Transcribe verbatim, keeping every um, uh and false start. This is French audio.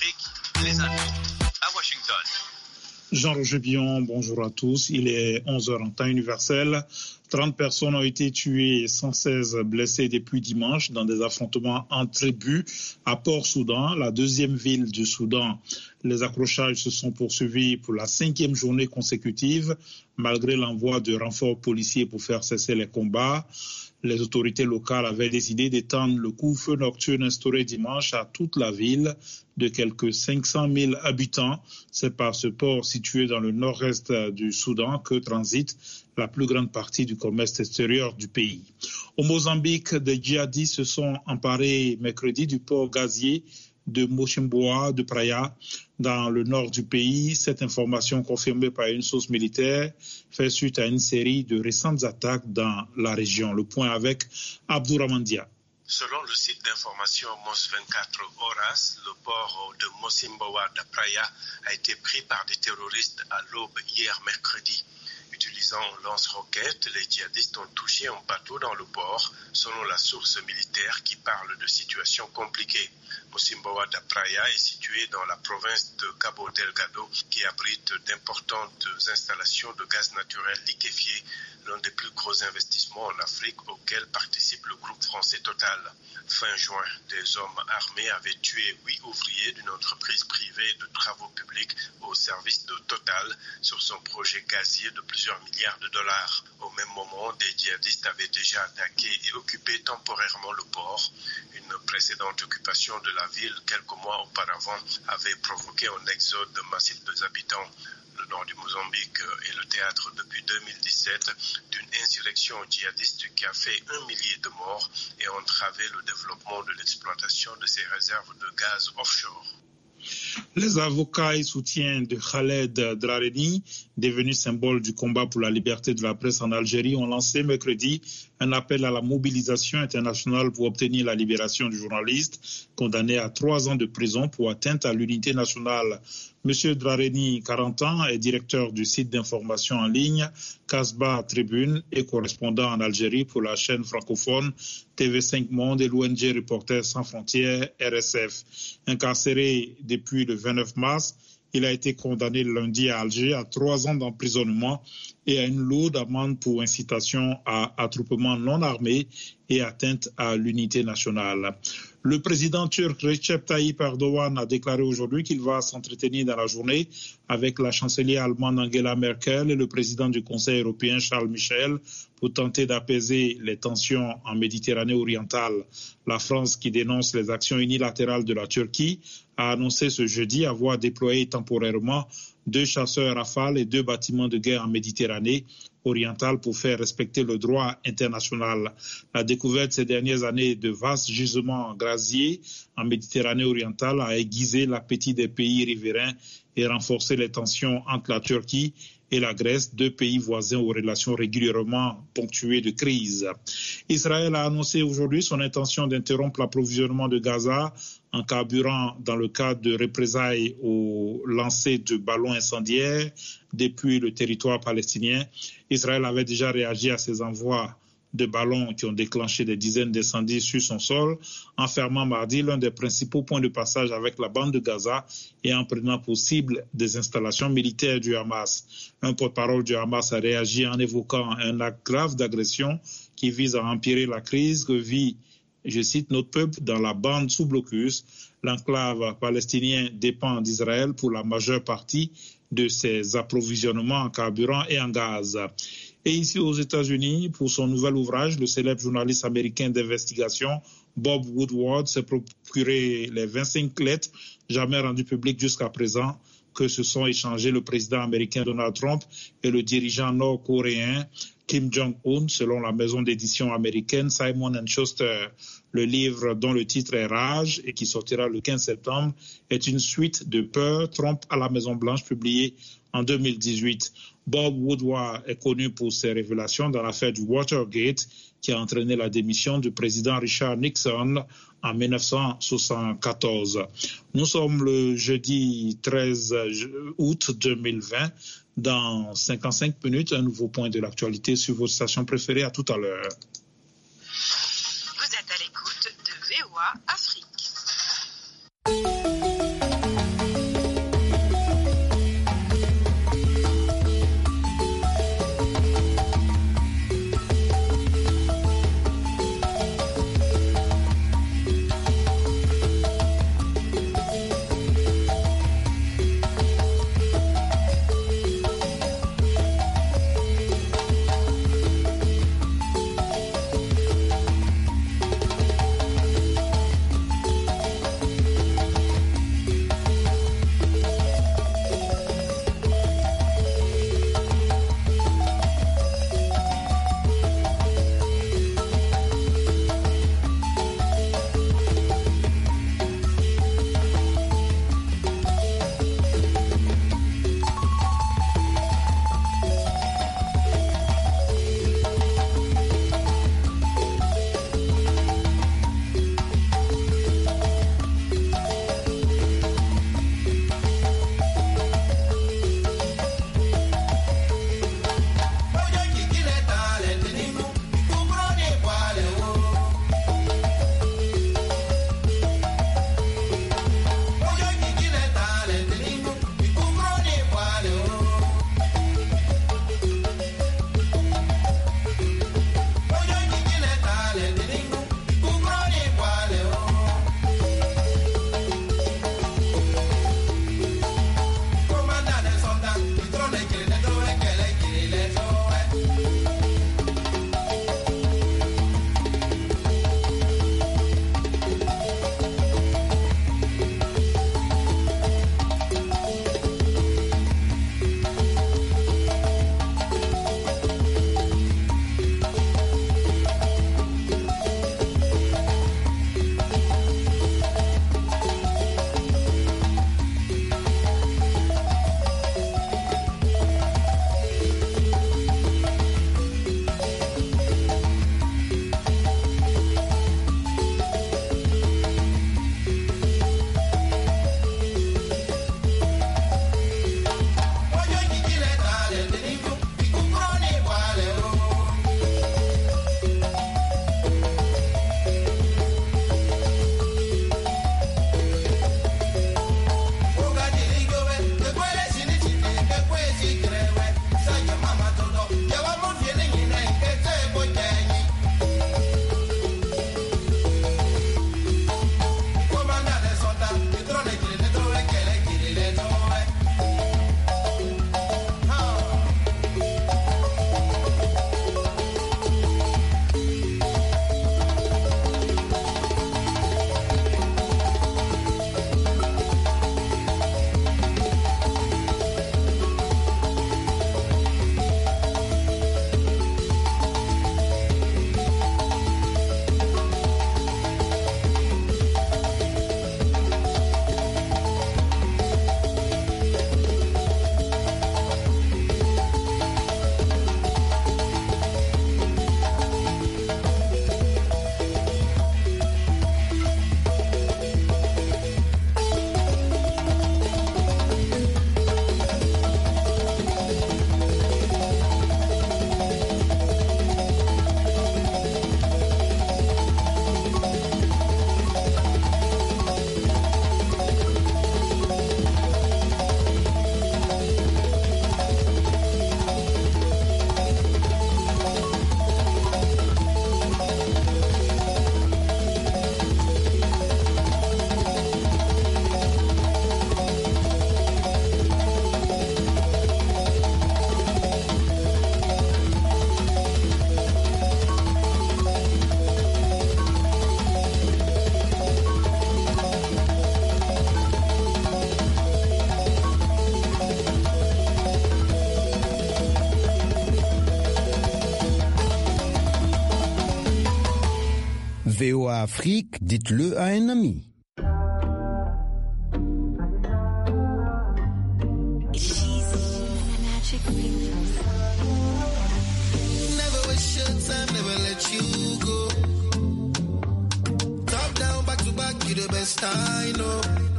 Afrique, les infos à Washington. Jean-Roger Billon, bonjour à tous. Il est onze heures en temps universel. trente personnes ont été tuées et cent seize blessées depuis dimanche dans des affrontements entre tribus à Port-Soudan, la deuxième ville du Soudan. Les accrochages se sont poursuivis pour la cinquième journée consécutive, malgré l'envoi de renforts policiers pour faire cesser les combats. Les autorités locales avaient décidé d'étendre le couvre-feu nocturne instauré dimanche à toute la ville de quelques cinq cent mille habitants. C'est par ce port situé dans le nord-est du Soudan que transite la plus grande partie du commerce extérieur du pays. Au Mozambique, des djihadistes se sont emparés mercredi du port gazier de Mochimboa de Praia, dans le nord du pays. Cette information, confirmée par une source militaire, fait suite à une série de récentes attaques dans la région. Le point avec Abdourahmane Dia. Selon le site d'information Mos vingt-quatre Horas, le port de Mochimboa de Praia a été pris par des terroristes à l'aube hier mercredi. Utilisant lance-roquettes, les djihadistes ont touché un bateau dans le port, selon la source militaire qui parle de situations compliquées. Mochimboa da Praia est situé dans la province de Cabo Delgado, qui abrite d'importantes installations de gaz naturel liquéfié, l'un des plus gros investissements en Afrique auquel participe le groupe français Total. Fin juin, des hommes armés avaient tué huit ouvriers d'une entreprise privée de travaux publics au service de Total sur son projet gazier de plusieurs milliards de dollars. Au même moment, des djihadistes avaient déjà attaqué et occupé temporairement le port. Une précédente occupation de la ville quelques mois auparavant avait provoqué un exode massif des habitants. Le nord du Mozambique est le théâtre depuis deux mille dix-sept d'une insurrection djihadiste qui a fait un millier de morts et entravé le développement de l'exploitation de ces réserves de gaz offshore. Les avocats et soutiens de Khaled Drareni, devenu symbole du combat pour la liberté de la presse en Algérie, ont lancé mercredi un appel à la mobilisation internationale pour obtenir la libération du journaliste condamné à trois ans de prison pour atteinte à l'unité nationale. Monsieur Drareni, quarante ans, est directeur du site d'information en ligne Casbah Tribune et correspondant en Algérie pour la chaîne francophone T V cinq Monde et l'O N G Reporters sans frontières R S F. Incarcéré depuis le vingt-neuf mars, il a été condamné lundi à Alger à trois ans d'emprisonnement et à une lourde amende pour incitation à attroupement non armé et atteinte à l'unité nationale. Le président turc Recep Tayyip Erdogan a déclaré aujourd'hui qu'il va s'entretenir dans la journée avec la chancelière allemande Angela Merkel et le président du Conseil européen Charles Michel pour tenter d'apaiser les tensions en Méditerranée orientale. La France, qui dénonce les actions unilatérales de la Turquie, a annoncé ce jeudi avoir déployé temporairement deux chasseurs Rafale et deux bâtiments de guerre en Méditerranée orientale pour faire respecter le droit international. La découverte ces dernières années de vastes gisements gaziers en Méditerranée orientale a aiguisé l'appétit des pays riverains et renforcé les tensions entre la Turquie et la Grèce, deux pays voisins aux relations régulièrement ponctuées de crises. Israël a annoncé aujourd'hui son intention d'interrompre l'approvisionnement de Gaza en carburant dans le cadre de représailles au lancer de ballons incendiaires depuis le territoire palestinien. Israël avait déjà réagi à ces envois de ballons qui ont déclenché des dizaines d'incendies sur son sol, en fermant mardi l'un des principaux points de passage avec la bande de Gaza et en prenant pour cible des installations militaires du Hamas. Un porte-parole du Hamas a réagi en évoquant un acte grave d'agression qui vise à empirer la crise que vit, je cite, notre peuple dans la bande sous blocus. L'enclave palestinien dépend d'Israël pour la majeure partie de ses approvisionnements en carburant et en gaz. Et ici aux États-Unis, pour son nouvel ouvrage, le célèbre journaliste américain d'investigation Bob Woodward s'est procuré les vingt-cinq lettres jamais rendues publiques jusqu'à présent que se sont échangées le président américain Donald Trump et le dirigeant nord-coréen Kim Jong-un, selon la maison d'édition américaine Simon and Schuster. Le livre, dont le titre est Rage et qui sortira le quinze septembre, est une suite de Peur, Trump à la Maison-Blanche, publiée en deux mille dix-huit. Bob Woodward est connu pour ses révélations dans l'affaire du Watergate, qui a entraîné la démission du président Richard Nixon en mille neuf cent soixante-quatorze. Nous sommes le jeudi treize août deux mille vingt. Dans cinquante-cinq minutes, un nouveau point de l'actualité sur votre station préférée. À tout à l'heure. Vous êtes à l'écoute de V O A Afrique. Afrique, dites-le à un ami. Never waste your time, never let you go. Top down, back to back, you the best I know.